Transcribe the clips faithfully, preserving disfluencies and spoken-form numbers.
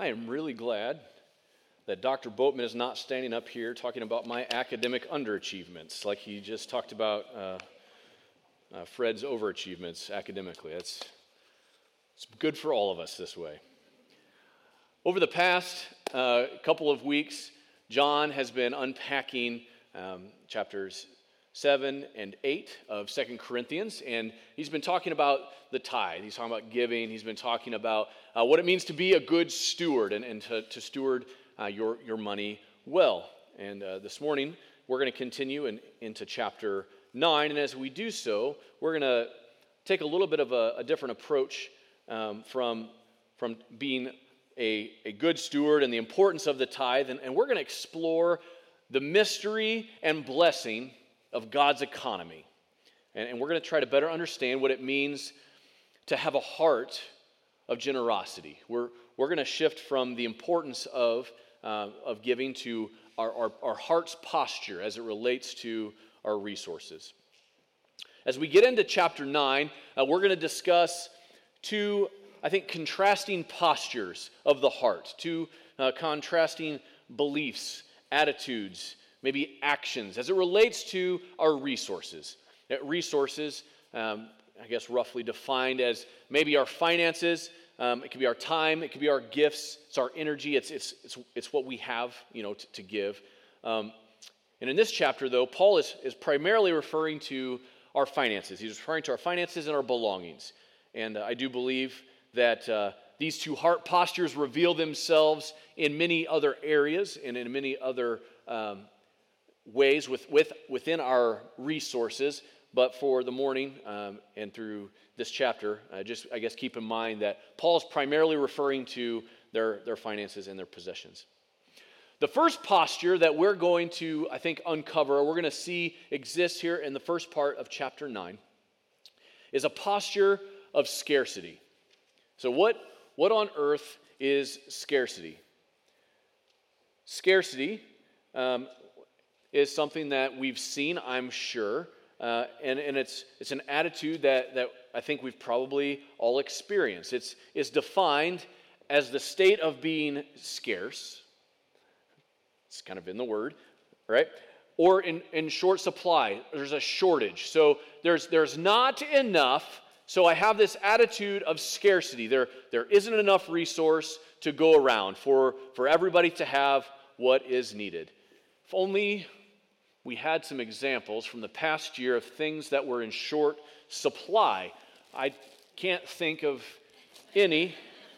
I am really glad that Doctor Boatman is not standing up here talking about my academic underachievements like he just talked about uh, uh, Fred's overachievements academically. That's it's good for all of us this way. Over the past uh, couple of weeks, John has been unpacking um, chapters seven and eight of Second Corinthians, and he's been talking about the tithe. He's talking about giving. He's been talking about uh, what it means to be a good steward and, and to, to steward uh, your, your money well. And uh, this morning, we're going to continue in, into chapter nine, and as we do so, we're going to take a little bit of a, a different approach um, from, from being a, a good steward and the importance of the tithe, and, and we're going to explore the mystery and blessing of God's economy. And, and we're going to try to better understand what it means to have a heart of generosity. We're, we're going to shift from the importance of, uh, of giving to our, our, our heart's posture as it relates to our resources. As we get into chapter nine, uh, we're going to discuss two, I think, contrasting postures of the heart, two uh, contrasting beliefs, attitudes, maybe actions, as it relates to our resources. Resources, um, I guess roughly defined as maybe our finances, um, it could be our time, it could be our gifts, it's our energy, it's it's it's, it's what we have, you know, to, to give. Um, and in this chapter, though, Paul is, is primarily referring to our finances. He's referring to our finances and our belongings. And uh, I do believe that uh, these two heart postures reveal themselves in many other areas and in many other um ways with, with within our resources, but for the morning um, and through this chapter, uh, just I guess keep in mind that Paul is primarily referring to their, their finances and their possessions. The first posture that we're going to, I think, uncover, or we're going to see exists here in the first part of chapter nine, is a posture of scarcity. So what, what on earth is scarcity? Scarcity, um, is something that we've seen, I'm sure, uh, and, and it's it's an attitude that, that I think we've probably all experienced. It's, it's defined as the state of being scarce. It's kind of in the word, right? Or in, in short supply. There's a shortage. So there's there's not enough, so I have this attitude of scarcity. There, there isn't enough resource to go around for, for everybody to have what is needed. If only we had some examples from the past year of things that were in short supply. I can't think of any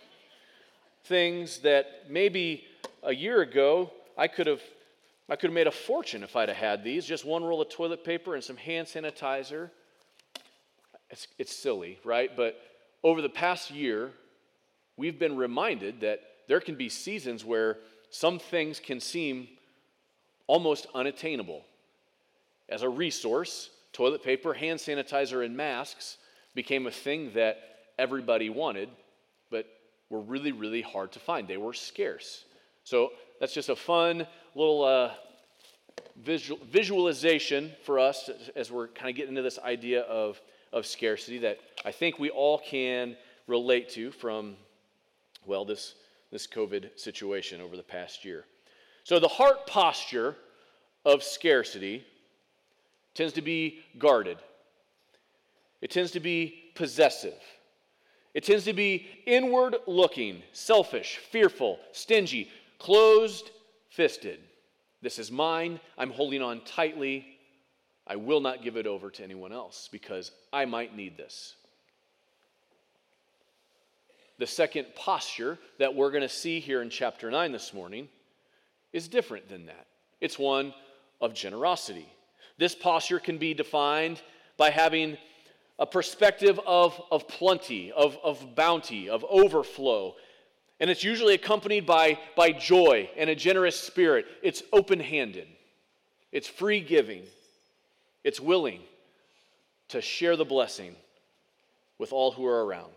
things that maybe a year ago I could have I could have made a fortune if I'd have had these. Just one roll of toilet paper and some hand sanitizer. It's, it's silly, right? But over the past year, we've been reminded that there can be seasons where some things can seem almost unattainable. As a resource, toilet paper, hand sanitizer, and masks became a thing that everybody wanted, but were really, really hard to find. They were scarce. So that's just a fun little uh, visual, visualization for us as we're kind of getting into this idea of, of scarcity that I think we all can relate to from, well, this, this COVID situation over the past year. So the heart posture of scarcity tends to be guarded. It tends to be possessive. It tends to be inward-looking, selfish, fearful, stingy, closed-fisted. This is mine. I'm holding on tightly. I will not give it over to anyone else because I might need this. The second posture that we're going to see here in chapter nine this morning is different than that. It's one of generosity. This posture can be defined by having a perspective of, of plenty, of, of bounty, of overflow. And it's usually accompanied by, by joy and a generous spirit. It's open-handed. It's free giving. It's willing to share the blessing with all who are around.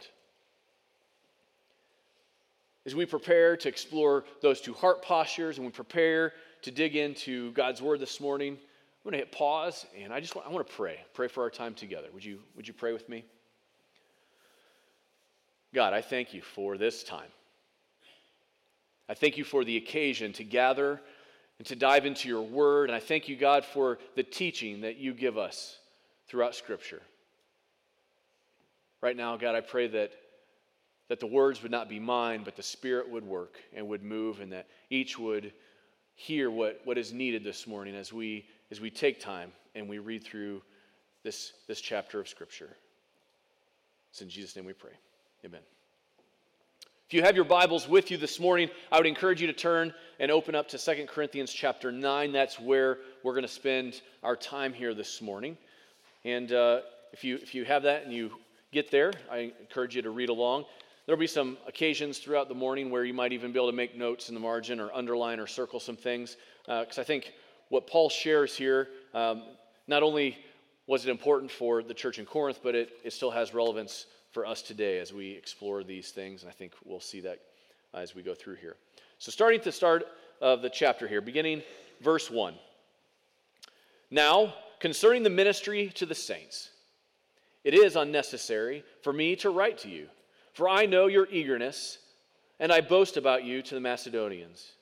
As we prepare to explore those two heart postures and we prepare to dig into God's Word this morning, I'm going to hit pause and I just want, I want to pray. Pray for our time together. Would you, would you pray with me? God, I thank you for this time. I thank you for the occasion to gather and to dive into your word. And I thank you, God, for the teaching that you give us throughout Scripture. Right now, God, I pray that, that the words would not be mine, but the Spirit would work and would move, and that each would hear what, what is needed this morning as we as we take time and we read through this, this chapter of Scripture. It's in Jesus' name we pray. Amen. If you have your Bibles with you this morning, I would encourage you to turn and open up to Second Corinthians chapter nine. That's where we're going to spend our time here this morning. And uh, if you if you have that and you get there, I encourage you to read along. There will be some occasions throughout the morning where you might even be able to make notes in the margin or underline or circle some things. Because uh, I think what Paul shares here, um, not only was it important for the church in Corinth, but it, it still has relevance for us today as we explore these things. And I think we'll see that as we go through here. So starting at the start of the chapter here, beginning verse one. Now, concerning the ministry to the saints, it is unnecessary for me to write to you, for I know your eagerness, and I boast about you to the Macedonians.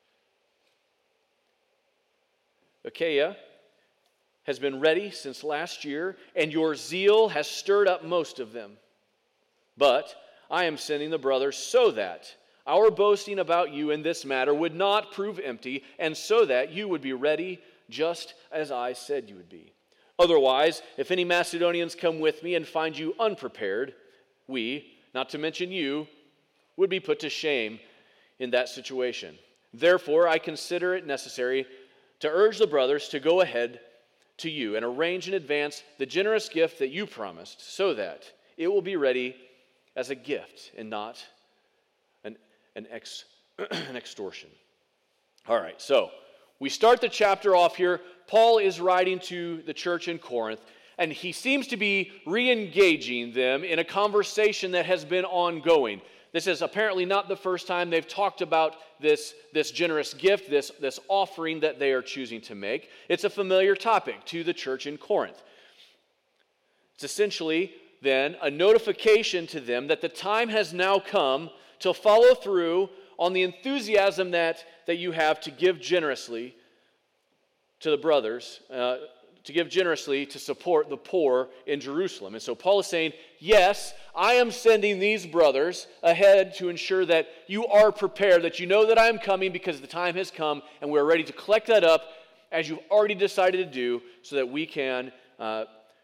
Achaia has been ready since last year, and your zeal has stirred up most of them. But I am sending the brothers so that our boasting about you in this matter would not prove empty, and so that you would be ready just as I said you would be. Otherwise, if any Macedonians come with me and find you unprepared, we, not to mention you, would be put to shame in that situation. Therefore, I consider it necessary to urge the brothers to go ahead to you and arrange in advance the generous gift that you promised, so that it will be ready as a gift and not an, an, ex, an extortion. All right, so we start the chapter off here. Paul is writing to the church in Corinth, and he seems to be re-engaging them in a conversation that has been ongoing. This is apparently not the first time they've talked about this, this generous gift, this, this offering that they are choosing to make. It's a familiar topic to the church in Corinth. It's essentially then a notification to them that the time has now come to follow through on the enthusiasm that, that you have to give generously to the brothers, uh, to give generously to support the poor in Jerusalem. And so Paul is saying, yes, I am sending these brothers ahead to ensure that you are prepared, that you know that I am coming because the time has come, and we're ready to collect that up as you've already decided to do, so that we can uh,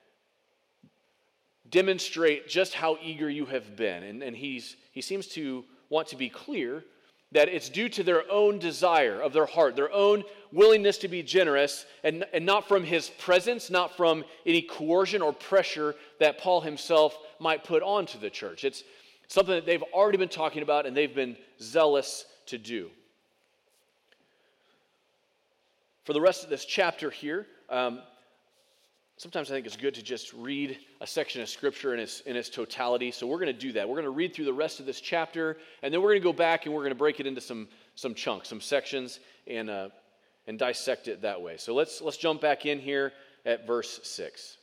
demonstrate just how eager you have been. And, and he's he seems to want to be clear that it's due to their own desire of their heart, their own willingness to be generous, and, and not from his presence, not from any coercion or pressure that Paul himself might put onto the church. It's something that they've already been talking about and they've been zealous to do. For the rest of this chapter here, um, sometimes I think it's good to just read a section of Scripture in its, in its totality. So we're going to do that. We're going to read through the rest of this chapter, and then we're going to go back and we're going to break it into some, some chunks, some sections, and, uh, and dissect it that way. So let's, let's jump back in here at verse six.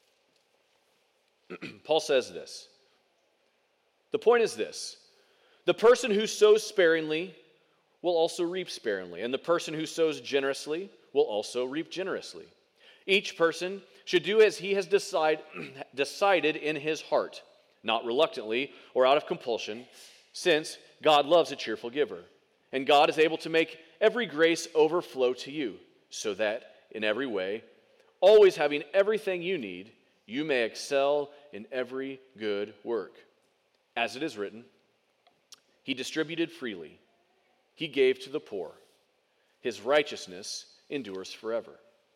Paul says this. The point is this: the person who sows sparingly will also reap sparingly, and the person who sows generously will also reap generously. Each person should do as he has decide, decided in his heart, not reluctantly or out of compulsion, since God loves a cheerful giver. And God is able to make every grace overflow to you, so that in every way, always having everything you need, you may excel in every good work. As it is written, he distributed freely, he gave to the poor, his righteousness endures forever.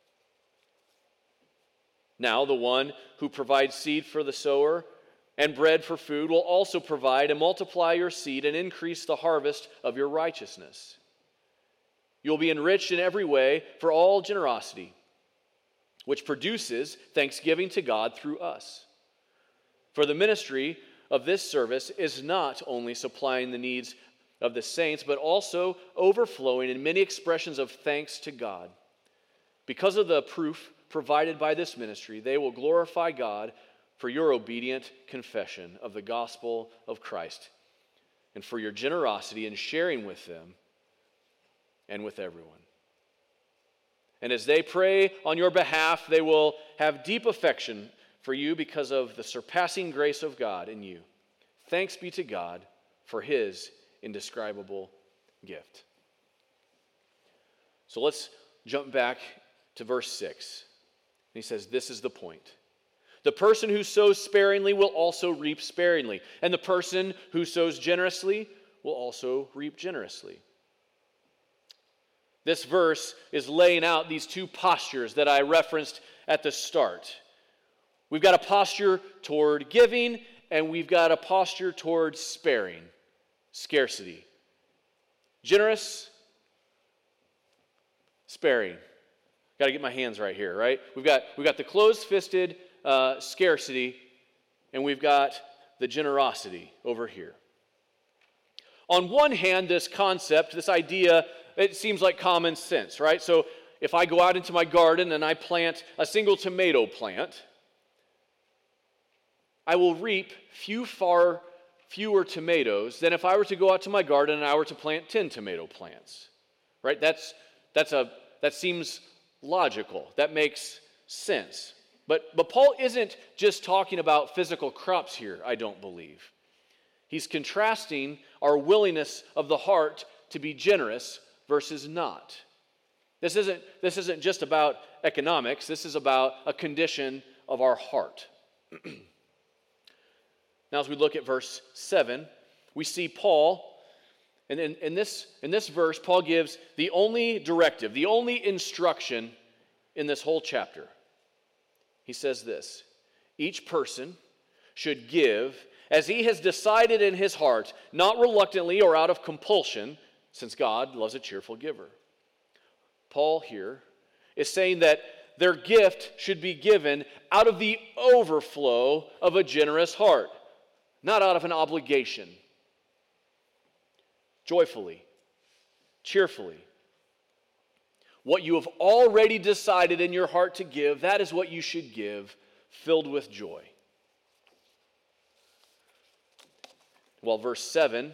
Now the one who provides seed for the sower and bread for food will also provide and multiply your seed and increase the harvest of your righteousness. You'll be enriched in every way for all generosity, which produces thanksgiving to God through us. For the ministry of this service is not only supplying the needs of the saints, but also overflowing in many expressions of thanks to God. Because of the proof provided by this ministry, they will glorify God for your obedient confession of the gospel of Christ, and for your generosity in sharing with them and with everyone. And as they pray on your behalf, they will have deep affection for you because of the surpassing grace of God in you. Thanks be to God for his indescribable gift. So let's jump back to verse six. He says, this is the point. The person who sows sparingly will also reap sparingly, and the person who sows generously will also reap generously. This verse is laying out these two postures that I referenced at the start. We've got a posture toward giving, and we've got a posture toward sparing, scarcity. Generous, sparing. Got to get my hands right here, right? We've got, we've got the closed-fisted uh, scarcity, and we've got the generosity over here. On one hand, this concept, this idea, it seems like common sense, right? So if I go out into my garden and I plant a single tomato plant, I will reap few far fewer tomatoes than if I were to go out to my garden and I were to plant ten tomato plants. Right? That's that's a that seems logical. That makes sense. But but Paul isn't just talking about physical crops here, I don't believe. He's contrasting our willingness of the heart to be generous versus not. This isn't, this isn't just about economics. This is about a condition of our heart. Now, as we look at verse seven, we see Paul, and in, in, this, in this verse, Paul gives the only directive, the only instruction in this whole chapter. He says this: each person should give as he has decided in his heart, not reluctantly or out of compulsion, since God loves a cheerful giver. Paul here is saying that their gift should be given out of the overflow of a generous heart, not out of an obligation. Joyfully, cheerfully. What you have already decided in your heart to give, that is what you should give, filled with joy. Well, verse seven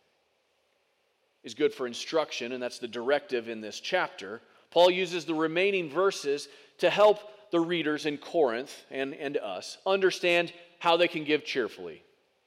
is good for instruction, and that's the directive in this chapter. Paul uses the remaining verses to help the readers in Corinth and, and us understand how they can give cheerfully.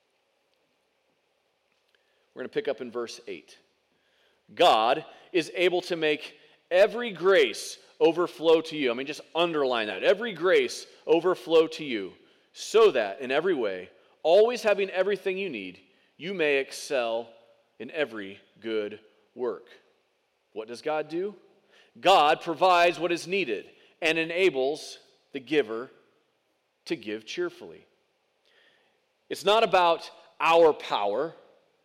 We're going to pick up in verse eight. God is able to make every grace overflow to you. I mean, just underline that. Every grace overflow to you, so that in every way, always having everything you need, you may excel in every good work. What does God do? God provides what is needed and enables the giver to give cheerfully. It's not about our power.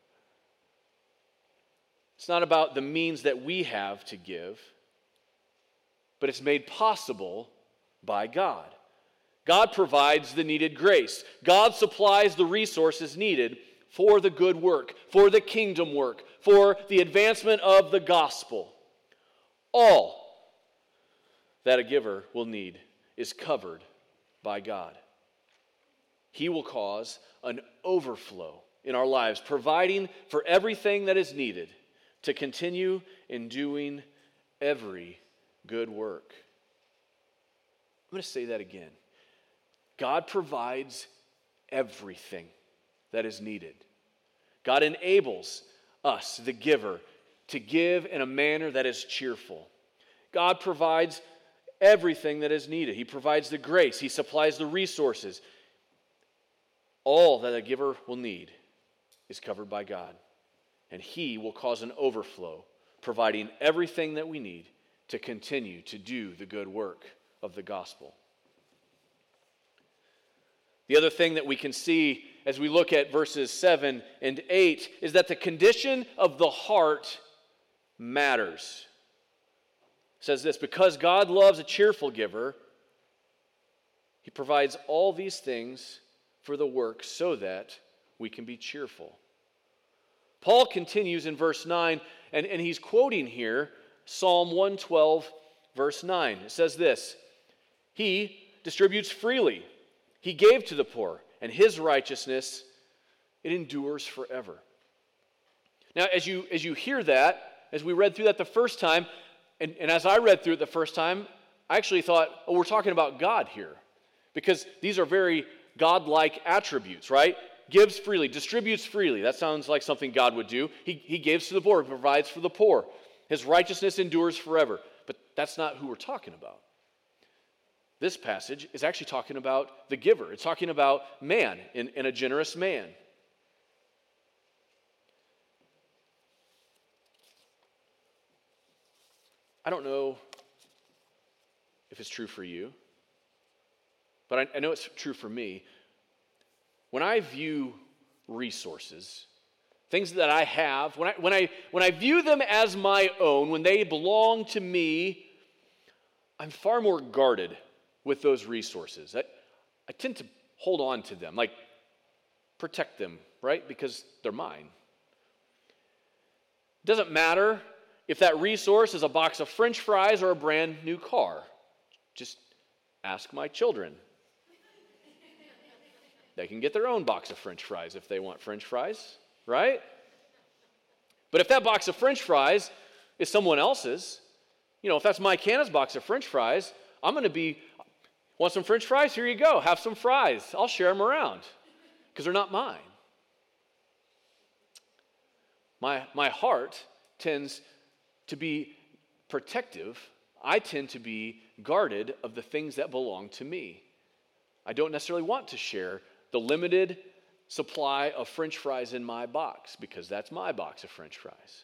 It's not about the means that we have to give, but it's made possible by God. God provides the needed grace. God supplies the resources needed for the good work, for the kingdom work, for the advancement of the gospel. All that a giver will need is covered by God. He will cause an overflow in our lives, providing for everything that is needed to continue in doing every good work. I'm going to say that again. God provides everything that is needed. God enables us, the giver, to give in a manner that is cheerful. God provides everything that is needed. He provides the grace. He supplies the resources. All that a giver will need is covered by God. And He will cause an overflow, providing everything that we need to continue to do the good work of the gospel. The other thing that we can see as we look at verses seven and eight is that the condition of the heart matters. It says this: because God loves a cheerful giver, He provides all these things for the work so that we can be cheerful. Paul continues in verse nine, and, and he's quoting here Psalm one twelve, verse nine. It says this: He distributes freely. He gave to the poor, and His righteousness, it endures forever. Now, as you, as you hear that, as we read through that the first time, and, and as I read through it the first time, I actually thought, oh, we're talking about God here. Because these are very God-like attributes, right? Gives freely, distributes freely. That sounds like something God would do. He, he gives to the poor, provides for the poor. His righteousness endures forever. But that's not who we're talking about. This passage is actually talking about the giver. It's talking about man and, and a generous man. I don't know if it's true for you, but I, I know it's true for me. When I view resources, things that I have, when I, when I, when I view them as my own, when they belong to me, I'm far more guarded with those resources. I, I tend to hold on to them, like protect them, right? Because they're mine. It doesn't matter if that resource is a box of French fries or a brand new car. Just ask my children. They can get their own box of French fries if they want French fries, right? But if that box of French fries is someone else's, you know, if that's Mike Hanna's box of French fries, I'm going to be, want some French fries? Here you go. Have some fries. I'll share them around because they're not mine. My, my heart tends to be protective. I tend to be guarded of the things that belong to me. I don't necessarily want to share the limited supply of French fries in my box because that's my box of French fries.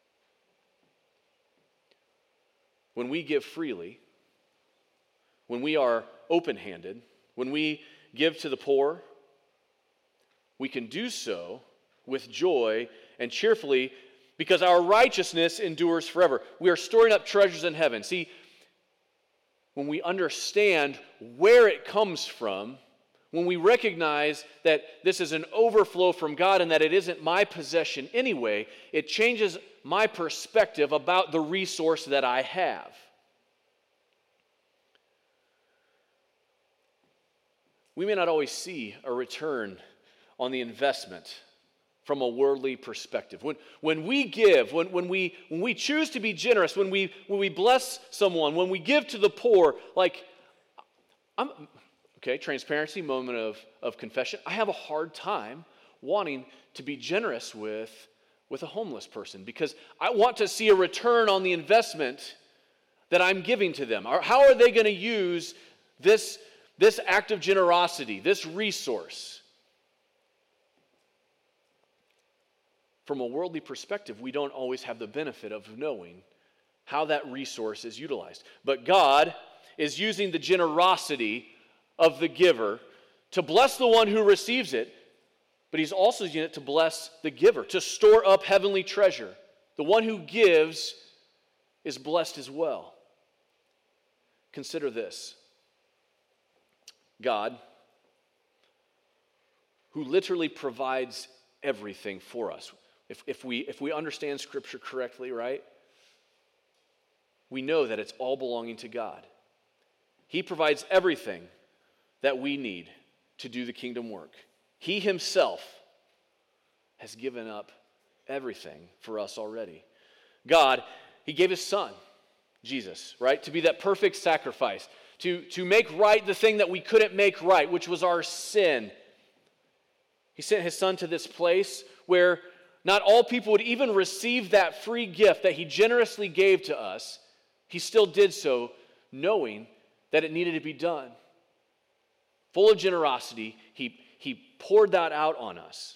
When we give freely, when we are open-handed, when we give to the poor, we can do so with joy and cheerfully because our righteousness endures forever. We are storing up treasures in heaven. See, when we understand where it comes from, when we recognize that this is an overflow from God and that it isn't my possession anyway, it changes my perspective about the resource that I have. We may not always see a return on the investment from a worldly perspective. When, when we give, when, when, we, when we choose to be generous, when we, when we bless someone, when we give to the poor, like, I'm, okay, transparency, moment of, of confession. I have a hard time wanting to be generous with, with a homeless person because I want to see a return on the investment that I'm giving to them. How are they going to use this, this act of generosity, this resource? From a worldly perspective, we don't always have the benefit of knowing how that resource is utilized. But God is using the generosity of the giver to bless the one who receives it, but he's also using it to bless the giver, to store up heavenly treasure. The one who gives is blessed as well. Consider this. God, who literally provides everything for us. If, if we if we understand Scripture correctly, right, we know that it's all belonging to God. He provides everything that we need to do the kingdom work. He himself has given up everything for us already. God, he gave his son, Jesus, right, to be that perfect sacrifice, to, to make right the thing that we couldn't make right, which was our sin. He sent his son to this place where not all people would even receive that free gift that he generously gave to us. He still did so knowing that it needed to be done. Full of generosity, he, he poured that out on us.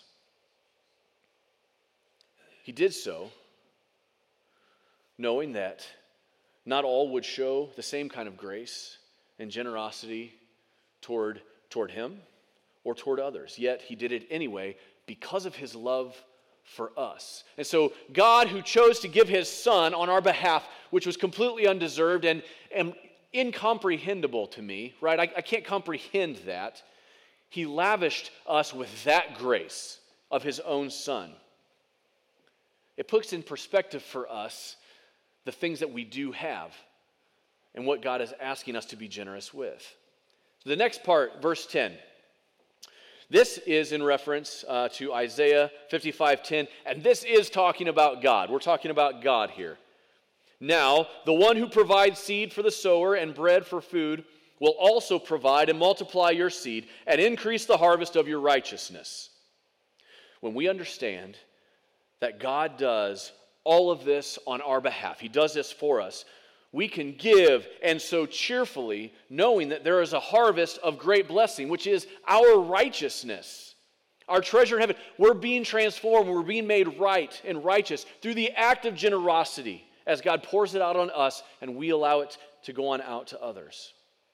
He did so knowing that not all would show the same kind of grace and generosity toward, toward him or toward others. Yet he did it anyway because of his love for us. And so God, who chose to give his son on our behalf, which was completely undeserved and, and incomprehensible to me, right? I, I can't comprehend that. He lavished us with that grace of his own son. It puts in perspective for us the things that we do have and what God is asking us to be generous with. So the next part, verse ten. This is in reference uh, to Isaiah fifty-five ten, and this is talking about God. We're talking about God here. Now, the one who provides seed for the sower and bread for food will also provide and multiply your seed and increase the harvest of your righteousness. When we understand that God does all of this on our behalf, He does this for us, we can give and sow cheerfully, knowing that there is a harvest of great blessing, which is our righteousness, our treasure in heaven. We're being transformed, we're being made right and righteous through the act of generosity as God pours it out on us and we allow it to go on out to others.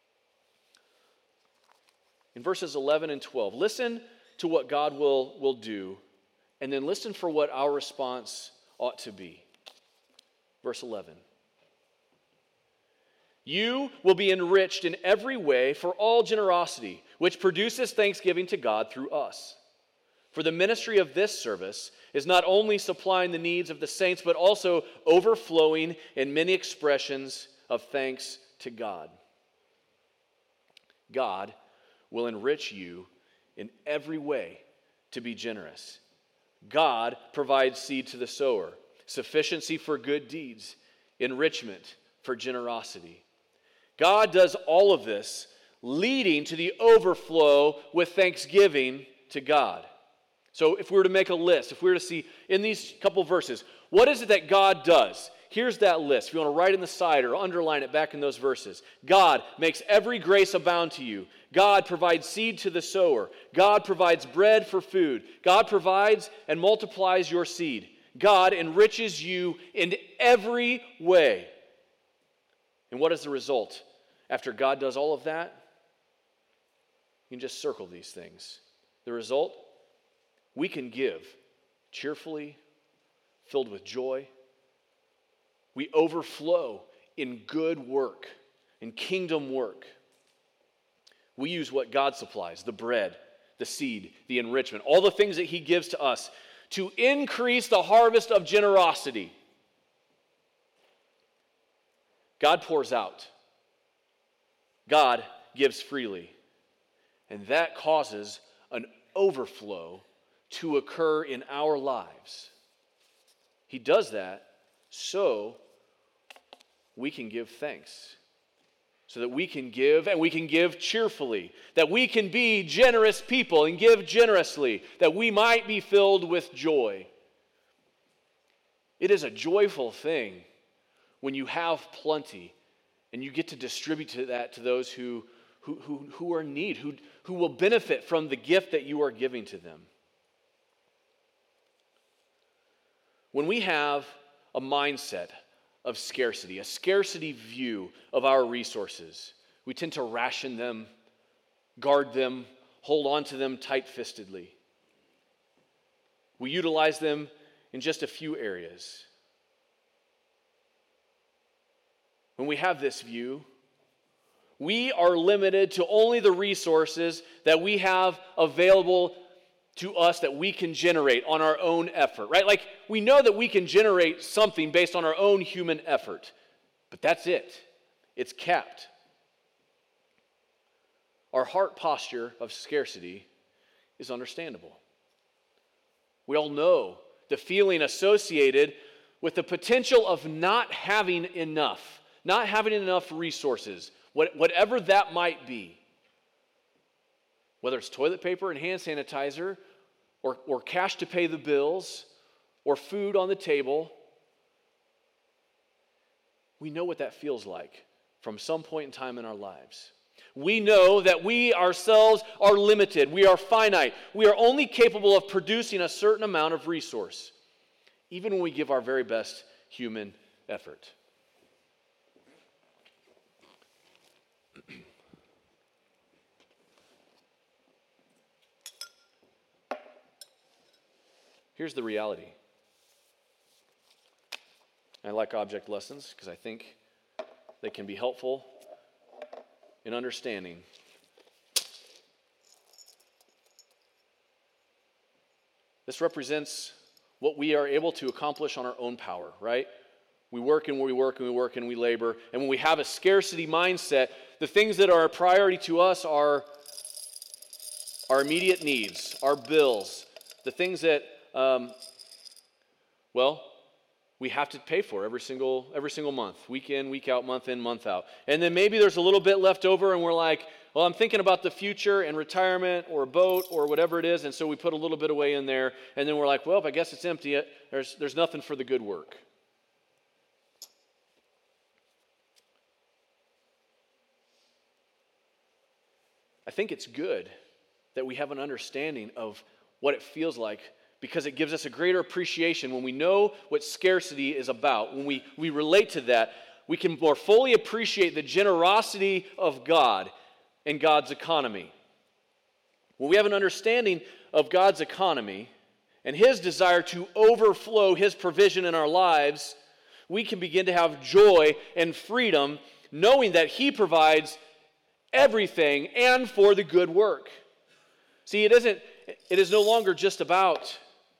In verses eleven and twelve, listen to what God will, will do, and then listen for what our response ought to be. Verse eleven. You will be enriched in every way for all generosity, which produces thanksgiving to God through us. For the ministry of this service is not only supplying the needs of the saints, but also overflowing in many expressions of thanks to God. God will enrich you in every way to be generous. God provides seed to the sower, sufficiency for good deeds, enrichment for generosity. God does all of this, leading to the overflow with thanksgiving to God. So if we were to make a list, if we were to see in these couple verses, what is it that God does? Here's that list. If you want to write in the side or underline it back in those verses. God makes every grace abound to you. God provides seed to the sower. God provides bread for food. God provides and multiplies your seed. God enriches you in every way. And what is the result? After God does all of that, you can just circle these things. The result? We can give cheerfully, filled with joy. We overflow in good work, in kingdom work. We use what God supplies, the bread, the seed, the enrichment, all the things that He gives to us to increase the harvest of generosity. God pours out. God gives freely. And that causes an overflow to occur in our lives. He does that so we can give thanks. So that we can give, and we can give cheerfully. That we can be generous people and give generously. That we might be filled with joy. It is a joyful thing when you have plenty and you get to distribute to that to those who, who, who, who are in need, who, who will benefit from the gift that you are giving to them. When we have a mindset of scarcity, a scarcity view of our resources, we tend to ration them, guard them, hold on to them tight-fistedly. We utilize them in just a few areas. When we have this view, we are limited to only the resources that we have available to us that we can generate on our own effort, right? Like, we know that we can generate something based on our own human effort, but that's it. It's capped. Our heart posture of scarcity is understandable. We all know the feeling associated with the potential of not having enough, not having enough resources, whatever that might be. Whether it's toilet paper and hand sanitizer, or, or cash to pay the bills, or food on the table, we know what that feels like from some point in time in our lives. We know that we ourselves are limited. We are finite. We are only capable of producing a certain amount of resource, even when we give our very best human effort. Here's the reality. I like object lessons because I think they can be helpful in understanding. This represents what we are able to accomplish on our own power, right? We work and we work and we work and we labor. And when we have a scarcity mindset, the things that are a priority to us are, our immediate needs, our bills, the things that, um, well, we have to pay for every single every single month, week in, week out, month in, month out. And then maybe there's a little bit left over and we're like, well, I'm thinking about the future and retirement or a boat or whatever it is, and so we put a little bit away in there, and then we're like, well, if I guess it's empty, there's, there's nothing for the good work. I think it's good that we have an understanding of what it feels like, because it gives us a greater appreciation when we know what scarcity is about. When we, we relate to that, we can more fully appreciate the generosity of God and God's economy. When we have an understanding of God's economy and His desire to overflow His provision in our lives, we can begin to have joy and freedom knowing that He provides everything and for the good work. See, it isn't, it is no longer just about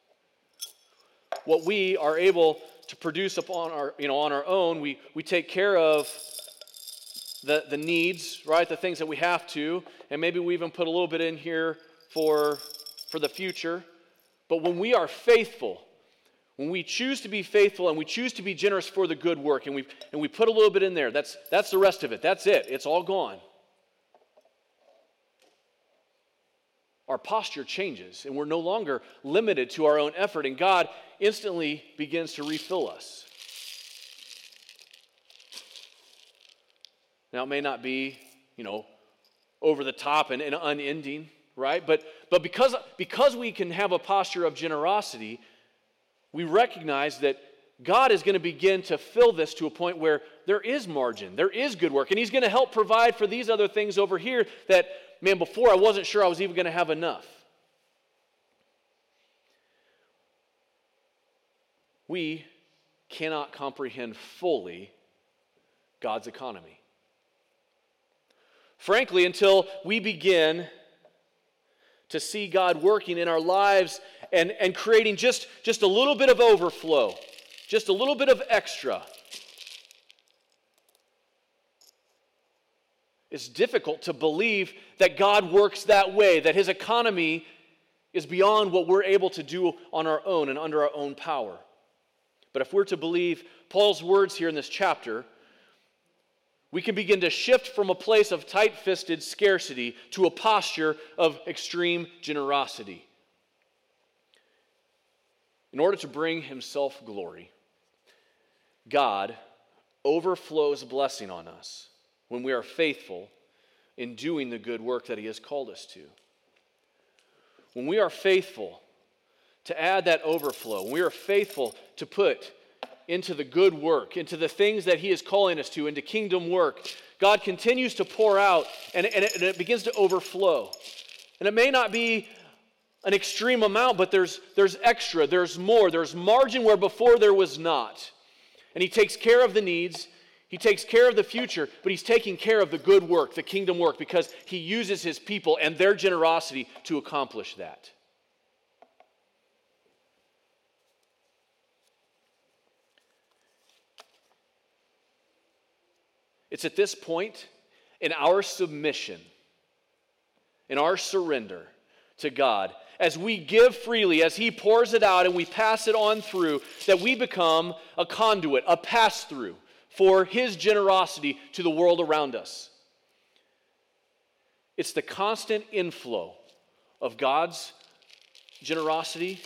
what we are able to produce upon our, you know, on our own. We we take care of the, the needs, right? The things that we have to, and maybe we even put a little bit in here for, for the future. But when we are faithful, when we choose to be faithful and we choose to be generous for the good work, and we and we put a little bit in there, that's that's the rest of it. That's it. It's all gone. Our posture changes, and we're no longer limited to our own effort, and God instantly begins to refill us. Now, it may not be, you know, over the top and, and unending, right? But but because, because we can have a posture of generosity, we recognize that God is going to begin to fill this to a point where there is margin, there is good work, and He's going to help provide for these other things over here that, man, before I wasn't sure I was even going to have enough. We cannot comprehend fully God's economy. Frankly, until we begin to see God working in our lives and, and creating just, just a little bit of overflow, just a little bit of extra, it's difficult to believe that God works that way, that His economy is beyond what we're able to do on our own and under our own power. But if we're to believe Paul's words here in this chapter, we can begin to shift from a place of tight-fisted scarcity to a posture of extreme generosity. In order to bring Himself glory, God overflows blessing on us when we are faithful in doing the good work that He has called us to. When we are faithful to add that overflow, when we are faithful to put into the good work, into the things that He is calling us to, into kingdom work, God continues to pour out, and, and, it, and it begins to overflow. And it may not be an extreme amount, but there's, there's extra, there's more, there's margin where before there was not. And He takes care of the needs, He takes care of the future, but He's taking care of the good work, the kingdom work, because He uses His people and their generosity to accomplish that. It's at this point in our submission, in our surrender to God, as we give freely, as He pours it out and we pass it on through, that we become a conduit, a pass-through for His generosity to the world around us. It's the constant inflow of God's generosity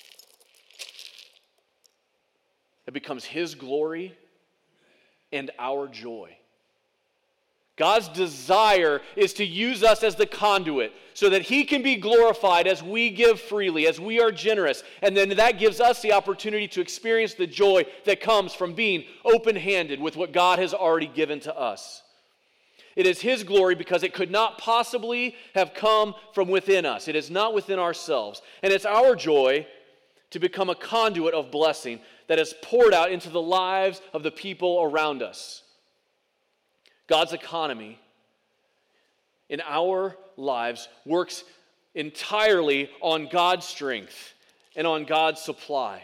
that becomes His glory and our joy. God's desire is to use us as the conduit so that He can be glorified as we give freely, as we are generous. And then that gives us the opportunity to experience the joy that comes from being open-handed with what God has already given to us. It is His glory because it could not possibly have come from within us. It is not within ourselves. And it's our joy to become a conduit of blessing that is poured out into the lives of the people around us. God's economy in our lives works entirely on God's strength and on God's supply.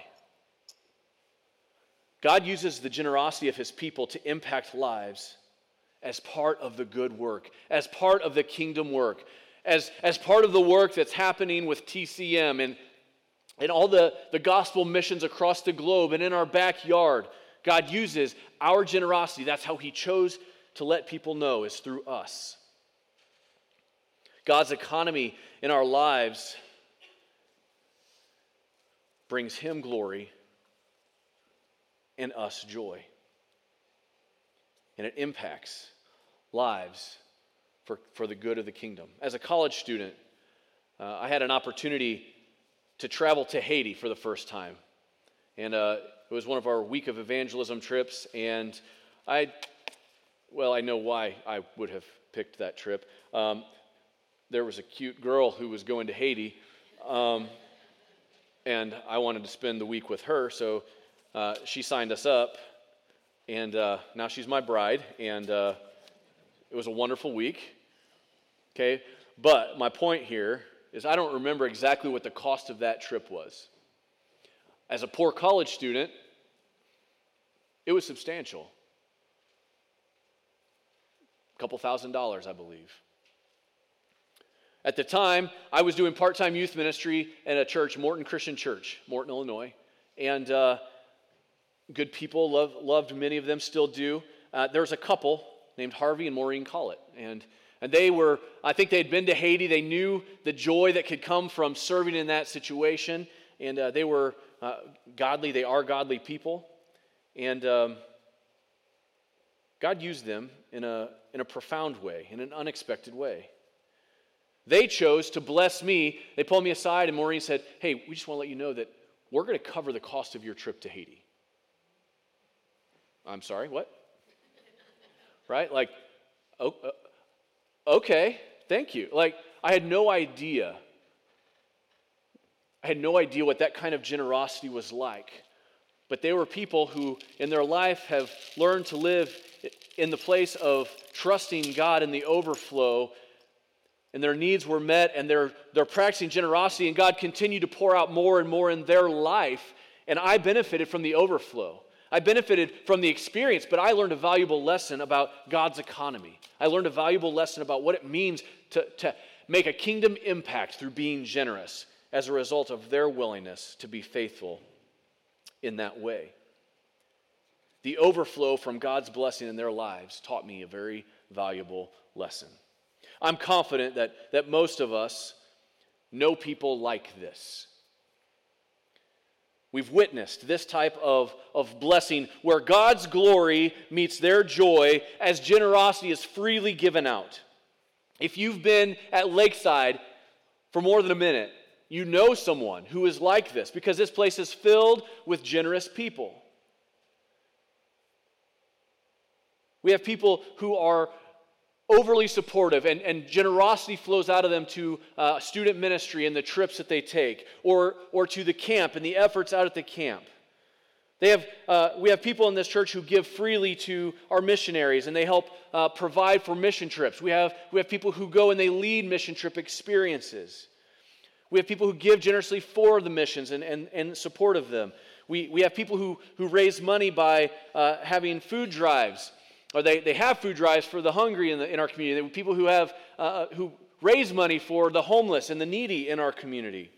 God uses the generosity of His people to impact lives as part of the good work, as part of the kingdom work, As, as part of the work that's happening with T C M and, and all the, the gospel missions across the globe and in our backyard, God uses our generosity. That's how he chose to let people know, is through us. God's economy in our lives brings him glory and us joy. And it impacts lives for, for the good of the kingdom. As a college student, uh, I had an opportunity to travel to Haiti for the first time. And uh, it was one of our week of evangelism trips. And I, well, I know why I would have picked that trip. Um, there was a cute girl who was going to Haiti. Um, and I wanted to spend the week with her. So uh, she signed us up. And uh, now she's my bride. And uh, it was a wonderful week. Okay, but my point here is I don't remember exactly what the cost of that trip was. As a poor college student, it was substantial. A couple thousand dollars, I believe. At the time, I was doing part-time youth ministry at a church, Morton Christian Church, Morton, Illinois. And uh, good people, love, loved many of them, still do. Uh, there was a couple named Harvey and Maureen Collett. And And they were, I think they'd been to Haiti. They knew the joy that could come from serving in that situation. And uh, they were uh, godly. They are godly people. And um, God used them in a, in a profound way, in an unexpected way. They chose to bless me. They pulled me aside, and Maureen said, hey, we just want to let you know that we're going to cover the cost of your trip to Haiti. I'm sorry, what? Right? Like, oh, uh, okay, thank you. Like, I had no idea. I had no idea what that kind of generosity was like. But they were people who, in their life, have learned to live in the place of trusting God in the overflow, and their needs were met, and they're, they're practicing generosity, and God continued to pour out more and more in their life, and I benefited from the overflow. I benefited from the experience, but I learned a valuable lesson about God's economy. I learned a valuable lesson about what it means to, to make a kingdom impact through being generous as a result of their willingness to be faithful in that way. The overflow from God's blessing in their lives taught me a very valuable lesson. I'm confident that, that most of us know people like this. We've witnessed this type of, of blessing where God's glory meets their joy as generosity is freely given out. If you've been at Lakeside for more than a minute, you know someone who is like this because this place is filled with generous people. We have people who are overly supportive, and, and generosity flows out of them to uh, student ministry and the trips that they take, or, or to the camp and the efforts out at the camp. They have, uh, we have people in this church who give freely to our missionaries, and they help uh, provide for mission trips. We have, we have people who go and they lead mission trip experiences. We have people who give generously for the missions and, and, and support of them. We, we have people who, who raise money by uh, having food drives. Or they, they have food drives for the hungry in, the, in our community. There are people who have uh, who raise money for the homeless and the needy in our community.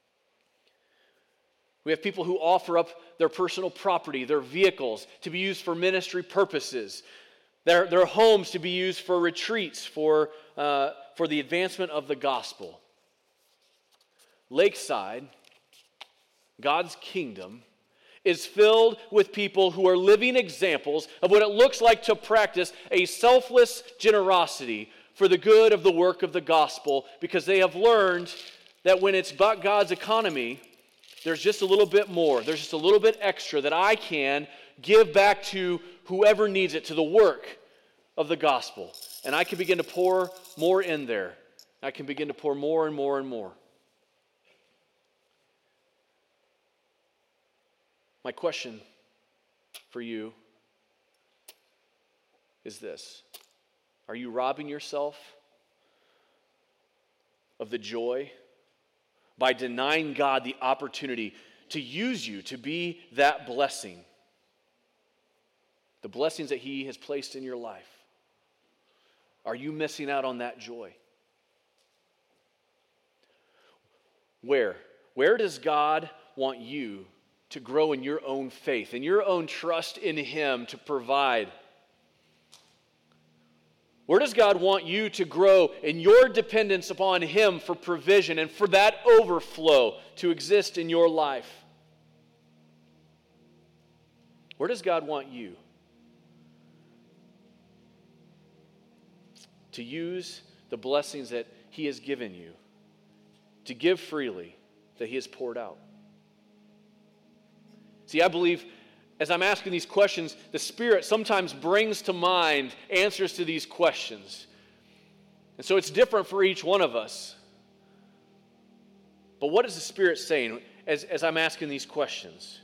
We have people who offer up their personal property, their vehicles, to be used for ministry purposes, their, their homes to be used for retreats, for, uh, for the advancement of the gospel. Lakeside, God's kingdom, is filled with people who are living examples of what it looks like to practice a selfless generosity for the good of the work of the gospel, because they have learned that when it's about God's economy, there's just a little bit more. There's just a little bit extra that I can give back to whoever needs it, to the work of the gospel. And I can begin to pour more in there. I can begin to pour more and more and more. My question for you is this: are you robbing yourself of the joy by denying God the opportunity to use you to be that blessing? The blessings that He has placed in your life. Are you missing out on that joy? Where? Where does God want you to grow in your own faith, in your own trust in Him to provide? Where does God want you to grow in your dependence upon Him for provision and for that overflow to exist in your life? Where does God want you to use the blessings that He has given you, to give freely that He has poured out? See, I believe as I'm asking these questions, the Spirit sometimes brings to mind answers to these questions. And so it's different for each one of us. But what is the Spirit saying as, as I'm asking these questions?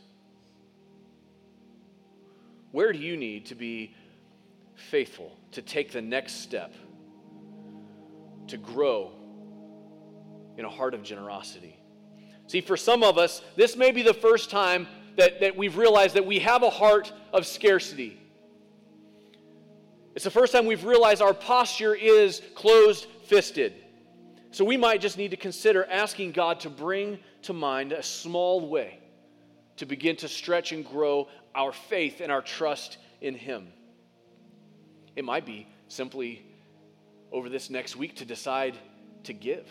Where do you need to be faithful, to take the next step, to grow in a heart of generosity? See, for some of us, this may be the first time that, that we've realized that we have a heart of scarcity. It's the first time we've realized our posture is closed-fisted. So we might just need to consider asking God to bring to mind a small way to begin to stretch and grow our faith and our trust in Him. It might be simply over this next week to decide to give.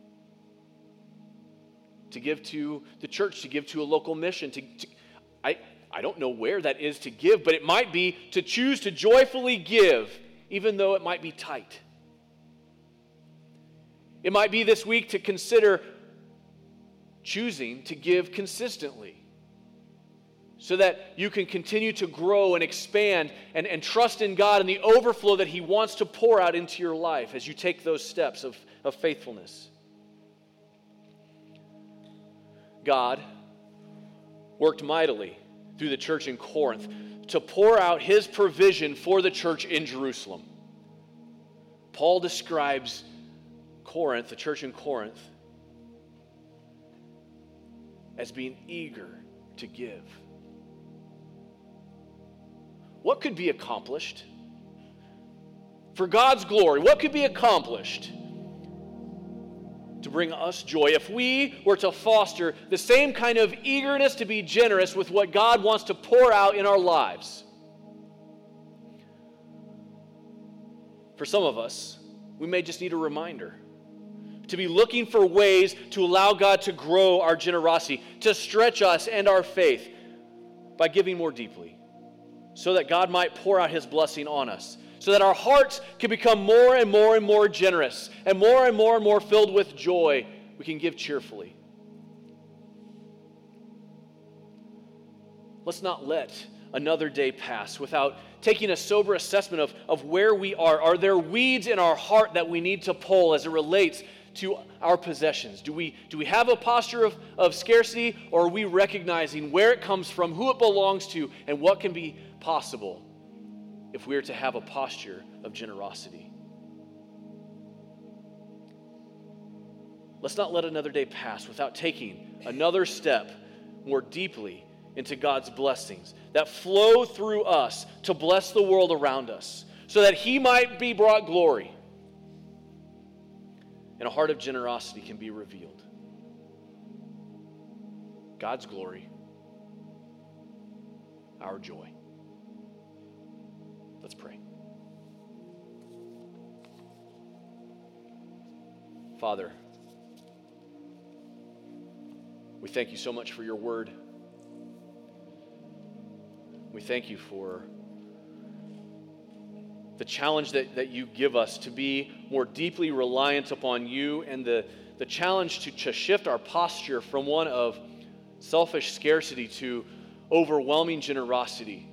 To give to the church, to give to a local mission. To, to, I, I don't know where that is to give, but it might be to choose to joyfully give, even though it might be tight. It might be this week to consider choosing to give consistently, so that you can continue to grow and expand and, and trust in God and the overflow that He wants to pour out into your life as you take those steps of, of faithfulness. God worked mightily through the church in Corinth to pour out His provision for the church in Jerusalem. Paul describes Corinth, the church in Corinth, as being eager to give. What could be accomplished? For God's glory, what could be accomplished to bring us joy if we were to foster the same kind of eagerness to be generous with what God wants to pour out in our lives? For some of us, we may just need a reminder to be looking for ways to allow God to grow our generosity, to stretch us and our faith by giving more deeply, so that God might pour out His blessing on us, so that our hearts can become more and more and more generous, and more and more and more filled with joy. We can give cheerfully. Let's not let another day pass without taking a sober assessment of, of where we are. Are there weeds in our heart that we need to pull as it relates to our possessions? Do we, do we have a posture of, of scarcity, or are we recognizing where it comes from, who it belongs to, and what can be possible if we are to have a posture of generosity? Let's not let another day pass without taking another step more deeply into God's blessings that flow through us to bless the world around us, so that He might be brought glory and a heart of generosity can be revealed. God's glory, our joy. Let's pray. Father, we thank You so much for Your word. We thank You for the challenge that, that You give us to be more deeply reliant upon You, and the, the challenge to, to shift our posture from one of selfish scarcity to overwhelming generosity.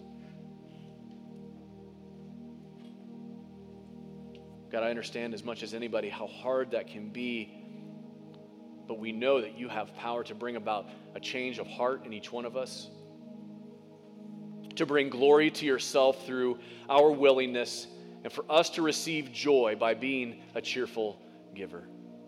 God, I understand as much as anybody how hard that can be, but we know that You have power to bring about a change of heart in each one of us, to bring glory to Yourself through our willingness, and for us to receive joy by being a cheerful giver.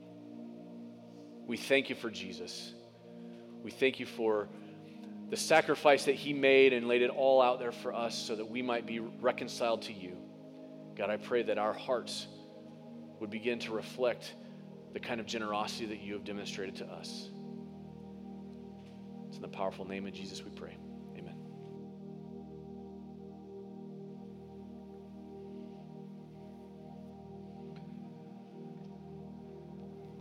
We thank You for Jesus. We thank You for the sacrifice that He made and laid it all out there for us so that we might be reconciled to You. God, I pray that our hearts would begin to reflect the kind of generosity that you have demonstrated to us. It's in the powerful name of Jesus we pray.